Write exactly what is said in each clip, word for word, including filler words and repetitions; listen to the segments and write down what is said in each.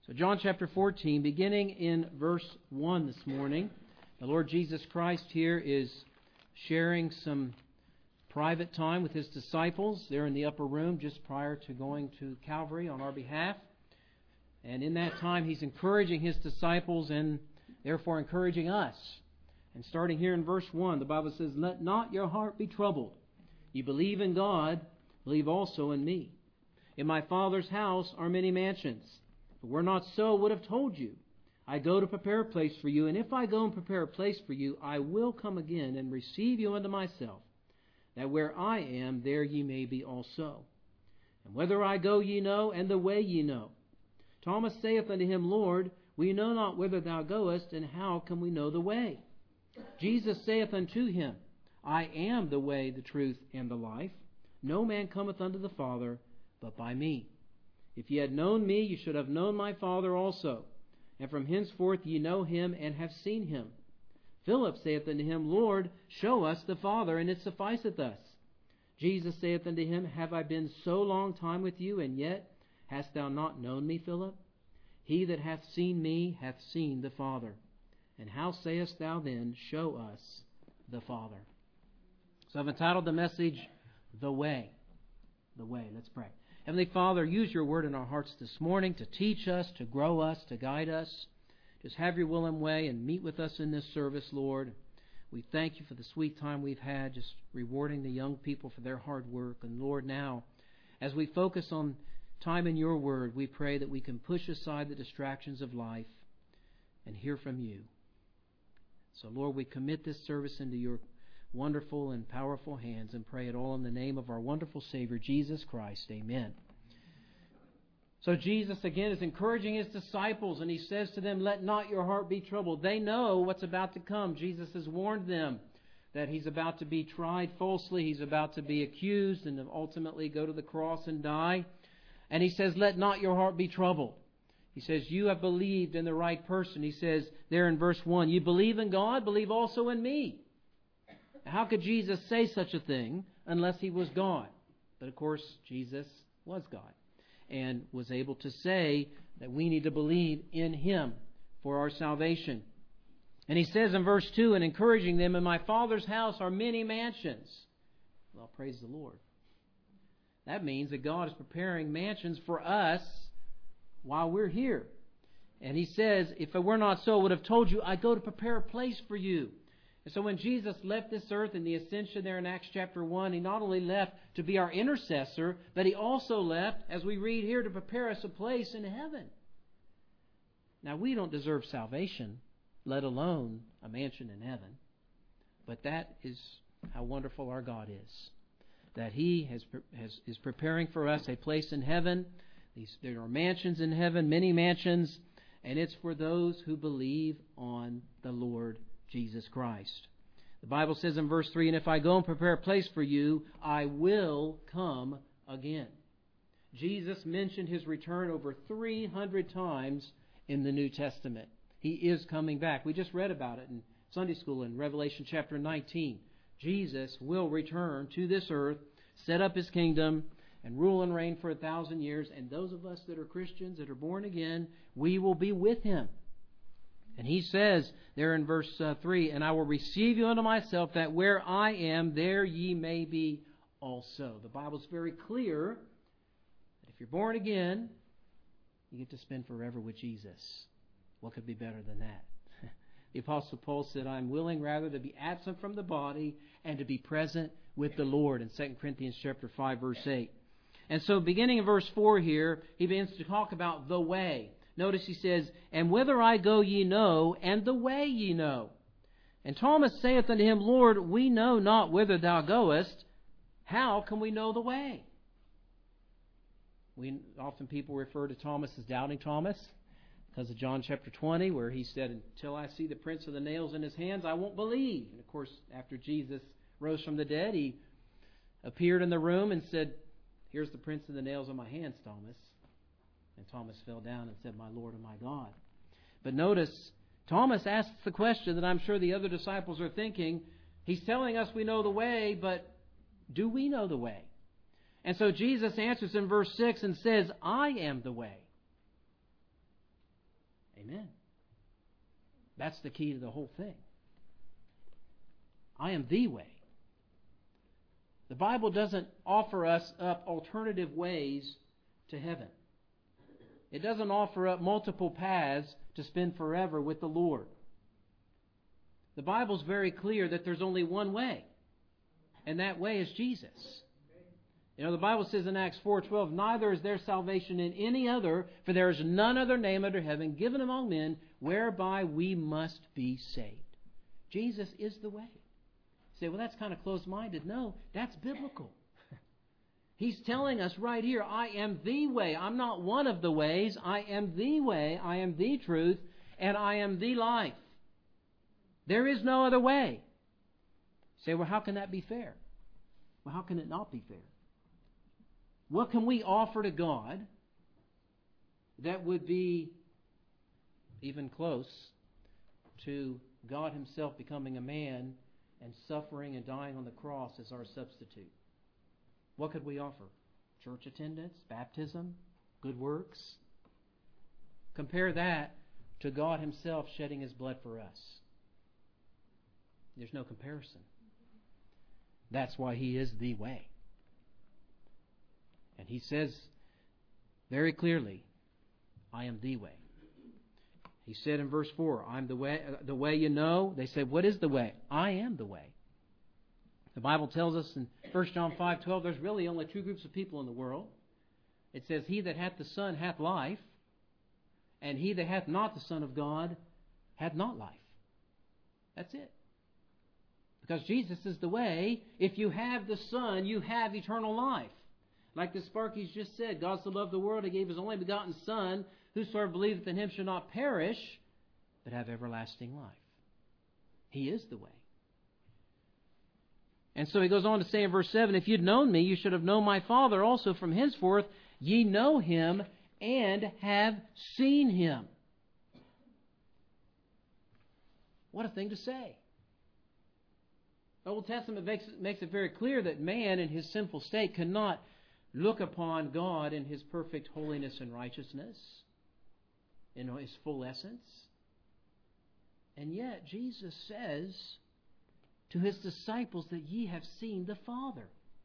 So John chapter fourteen, beginning in verse one this morning, the Lord Jesus Christ here is sharing some private time with His disciples. They're in the upper room just prior to going to Calvary on our behalf. And in that time, He's encouraging His disciples and therefore encouraging us. And starting here in verse one, the Bible says, "Let not your heart be troubled. You believe in God, believe also in me. In my Father's house are many mansions. If it were not so, I would have told you. I go to prepare a place for you, and if I go and prepare a place for you, I will come again and receive you unto myself, that where I am, there ye may be also. And whither I go ye know, and the way ye know. Thomas saith unto him, Lord, we know not whither thou goest, and how can we know the way? Jesus saith unto him, I am the way, the truth, and the life. No man cometh unto the Father, but by me. If ye had known me, ye should have known my Father also. And from henceforth ye know him, and have seen him. Philip saith unto him, Lord, show us the Father, and it sufficeth us. Jesus saith unto him, Have I been so long time with you, and yet hast thou not known me, Philip? He that hath seen me hath seen the Father. And how sayest thou then, Show us the Father? So I've entitled the message, The Way. The Way. Let's pray. Heavenly Father, use your word in our hearts this morning to teach us, to grow us, to guide us. Just have your will and way and meet with us in this service, Lord. We thank you for the sweet time we've had, just rewarding the young people for their hard work. And Lord, now, as we focus on time in your word, we pray that we can push aside the distractions of life and hear from you. So, Lord, we commit this service into your wonderful and powerful hands and pray it all in the name of our wonderful Savior, Jesus Christ. Amen. So Jesus, again, is encouraging His disciples, and He says to them, Let not your heart be troubled. They know what's about to come. Jesus has warned them that He's about to be tried falsely. He's about to be accused and ultimately go to the cross and die. And He says, Let not your heart be troubled. He says, you have believed in the right person. He says there in verse one, you believe in God, believe also in me. How could Jesus say such a thing unless He was God? But of course, Jesus was God and was able to say that we need to believe in Him for our salvation. And He says in verse two, and encouraging them, In my Father's house are many mansions. Well, praise the Lord. That means that God is preparing mansions for us while we're here. And He says, if it were not so, I would have told you, I go to prepare a place for you. And so when Jesus left this earth in the ascension there in Acts chapter one, He not only left to be our intercessor, but He also left, as we read here, to prepare us a place in heaven. Now, we don't deserve salvation, let alone a mansion in heaven. But that is how wonderful our God is, that He has, has is preparing for us a place in heaven. These, there are mansions in heaven, many mansions, and it's for those who believe on the Lord Jesus Christ. The Bible says in verse three, And if I go and prepare a place for you, I will come again. Jesus mentioned His return over three hundred times in the New Testament. He is coming back. We just read about it in Sunday school in Revelation chapter nineteen. Jesus will return to this earth, set up His kingdom, and rule and reign for a thousand years. And those of us that are Christians, that are born again, we will be with Him. And He says there in verse uh, three, And I will receive you unto myself, that where I am, there ye may be also. The Bible is very clear that if you're born again, you get to spend forever with Jesus. What could be better than that? The Apostle Paul said, I'm willing rather to be absent from the body and to be present with the Lord in Second Corinthians chapter five, verse eight. And so beginning in verse four here, he begins to talk about the way. Notice he says, And whither I go ye know, and the way ye know. And Thomas saith unto him, Lord, we know not whither thou goest. How can we know the way? We often people refer to Thomas as doubting Thomas, because of John chapter twenty, where he said, Until I see the prints of the nails in his hands, I won't believe. And of course, after Jesus rose from the dead, He appeared in the room and said, Here's the prints of the nails on my hands, Thomas. And Thomas fell down and said, My Lord and my God. But notice, Thomas asks the question that I'm sure the other disciples are thinking. He's telling us we know the way, but do we know the way? And so Jesus answers in verse six and says, I am the way. Amen. That's the key to the whole thing. I am the way. The Bible doesn't offer us up alternative ways to heaven. It doesn't offer up multiple paths to spend forever with the Lord. The Bible's very clear that there's only one way, and that way is Jesus. You know, the Bible says in Acts four twelve, neither is there salvation in any other, for there is none other name under heaven given among men whereby we must be saved. Jesus is the way. You say, well, that's kind of closed-minded. No, that's biblical. He's telling us right here, I am the way. I'm not one of the ways. I am the way. I am the truth. And I am the life. There is no other way. You say, well, how can that be fair? Well, how can it not be fair? What can we offer to God that would be even close to God Himself becoming a man and suffering and dying on the cross as our substitute? What could we offer? Church attendance, baptism, good works? Compare that to God Himself shedding His blood for us. There's no comparison. That's why He is the way. And He says very clearly, I am the way. He said in verse four, I'm the way, the way you know. They said, what is the way? I am the way. The Bible tells us in First John five twelve, there's really only two groups of people in the world. It says, he that hath the Son hath life, and he that hath not the Son of God hath not life. That's it. Because Jesus is the way. If you have the Son, you have eternal life. Like the Sparky's just said, God so loved the world, He gave His only begotten Son, whosoever believeth in Him shall not perish, but have everlasting life. He is the way. And so He goes on to say in verse seven, if you'd known me, you should have known my Father also. From henceforth ye know Him and have seen Him. What a thing to say. The Old Testament makes, makes it very clear that man in his sinful state cannot look upon God in His perfect holiness and righteousness, in His full essence. And yet Jesus says to His disciples that ye have seen the Father.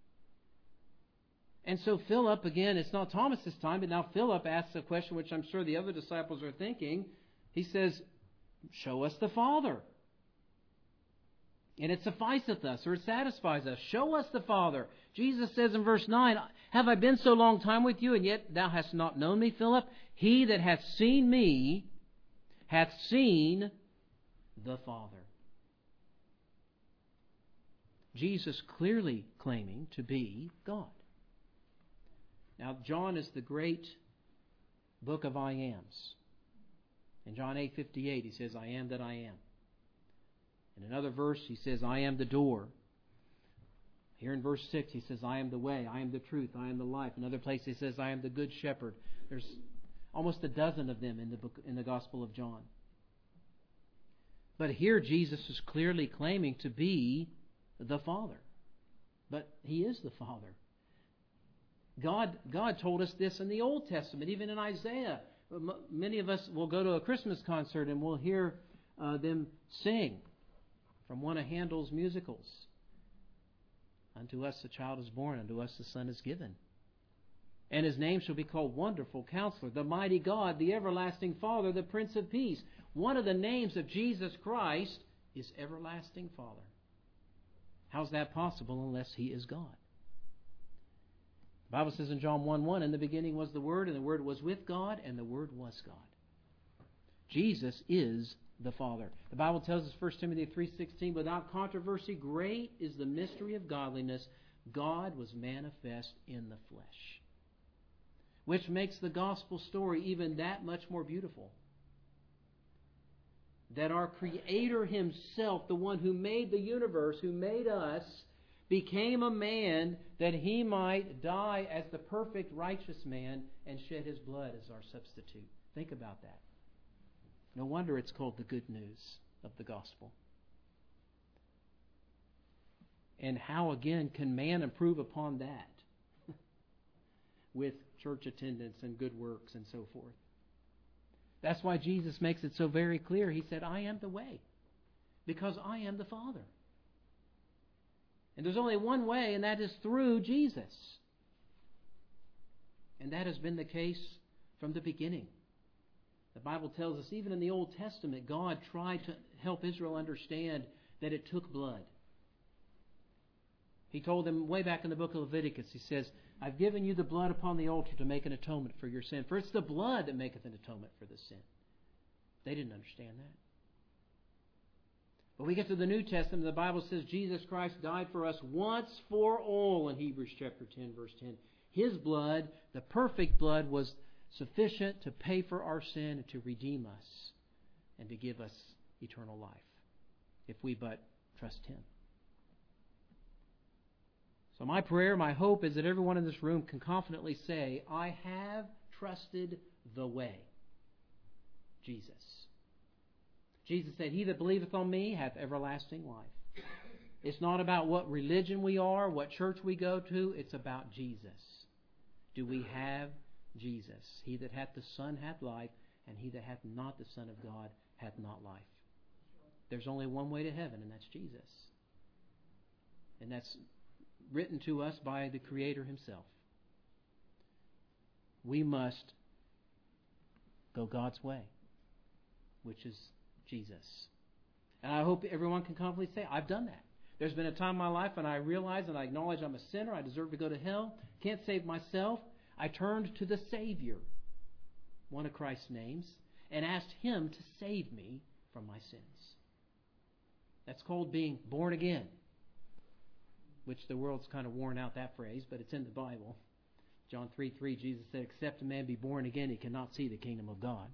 And so Philip, again, it's not Thomas's time, but now Philip asks a question which I'm sure the other disciples are thinking. He says, show us the Father, and it sufficeth us, or it satisfies us. Show us the Father. Jesus says in verse nine, have I been so long time with you, and yet thou hast not known me, Philip? He that hath seen me hath seen the Father. Jesus clearly claiming to be God. Now, John is the great book of I ams. In John eight fifty-eight, he says, I am that I am. In another verse, he says, I am the door. Here in verse six, he says, I am the way, I am the truth, I am the life. Another place, he says, I am the good shepherd. There's almost a dozen of them in the book, in the Gospel of John. But here, Jesus is clearly claiming to be the Father. But He is the Father. God, God told us this in the Old Testament, even in Isaiah. Many of us will go to a Christmas concert and we'll hear uh, them sing from one of Handel's musicals. Unto us a child is born, unto us a son is given. And His name shall be called Wonderful Counselor, the Mighty God, the Everlasting Father, the Prince of Peace. One of the names of Jesus Christ is Everlasting Father. How's that possible unless He is God? The Bible says in John one one, in the beginning was the Word, and the Word was with God, and the Word was God. Jesus is the Father. The Bible tells us, First Timothy three sixteen, without controversy, great is the mystery of godliness. God was manifest in the flesh. Which makes the gospel story even that much more beautiful. That our Creator Himself, the one who made the universe, who made us, became a man that He might die as the perfect righteous man and shed His blood as our substitute. Think about that. No wonder it's called the good news of the gospel. And how, again, can man improve upon that with church attendance and good works and so forth? That's why Jesus makes it so very clear. He said, I am the way, because I am the Father. And there's only one way, and that is through Jesus. And that has been the case from the beginning. The Bible tells us, even in the Old Testament, God tried to help Israel understand that it took blood. He told them way back in the book of Leviticus, He says, I've given you the blood upon the altar to make an atonement for your sin. For it's the blood that maketh an atonement for the sin. They didn't understand that. But we get to the New Testament, the Bible says Jesus Christ died for us once for all in Hebrews chapter ten, verse ten. His blood, the perfect blood, was sufficient to pay for our sin and to redeem us and to give us eternal life, if we but trust Him. So my prayer, my hope is that everyone in this room can confidently say, I have trusted the way, Jesus. Jesus said, He that believeth on me hath everlasting life. It's not about what religion we are, what church we go to. It's about Jesus. Do we have Jesus? He that hath the Son hath life, and he that hath not the Son of God hath not life. There's only one way to heaven, and that's Jesus. And that's written to us by the Creator Himself. We must go God's way, which is Jesus. And I hope everyone can confidently say, I've done that. There's been a time in my life when I realize and I acknowledge I'm a sinner, I deserve to go to hell, can't save myself. I turned to the Savior, one of Christ's names, and asked Him to save me from my sins. That's called being born again, which the world's kind of worn out that phrase, but it's in the Bible. John three three, Jesus said, except a man be born again, he cannot see the kingdom of God.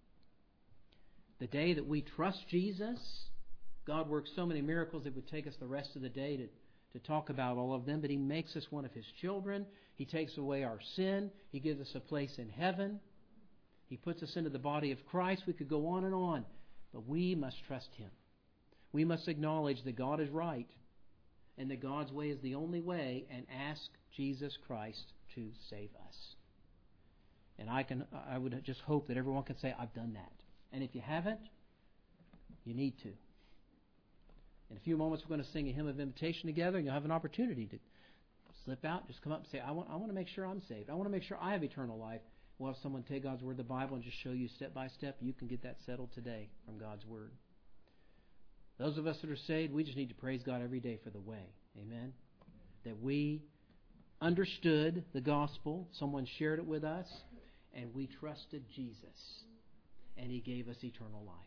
The day that we trust Jesus, God works so many miracles it would take us the rest of the day to, to talk about all of them, but He makes us one of His children. He takes away our sin. He gives us a place in heaven. He puts us into the body of Christ. We could go on and on, but we must trust Him. We must acknowledge that God is right and that God's way is the only way, and ask Jesus Christ to save us. And I can, I would just hope that everyone can say, I've done that. And if you haven't, you need to. In a few moments, we're going to sing a hymn of invitation together, and you'll have an opportunity to slip out, just come up and say, I want, I want to make sure I'm saved. I want to make sure I have eternal life. We'll have someone take God's Word, the Bible, and just show you step by step. You can get that settled today from God's Word. Those of us that are saved, we just need to praise God every day for the way. Amen? That we understood the gospel, someone shared it with us, and we trusted Jesus, and He gave us eternal life.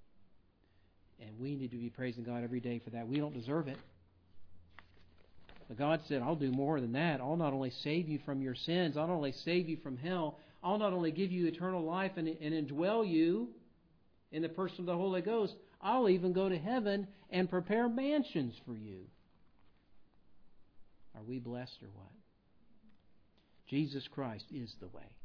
And we need to be praising God every day for that. We don't deserve it. But God said, I'll do more than that. I'll not only save you from your sins, I'll not only save you from hell, I'll not only give you eternal life and, and indwell you in the person of the Holy Ghost, I'll even go to heaven and prepare mansions for you. Are we blessed or what? Jesus Christ is the way.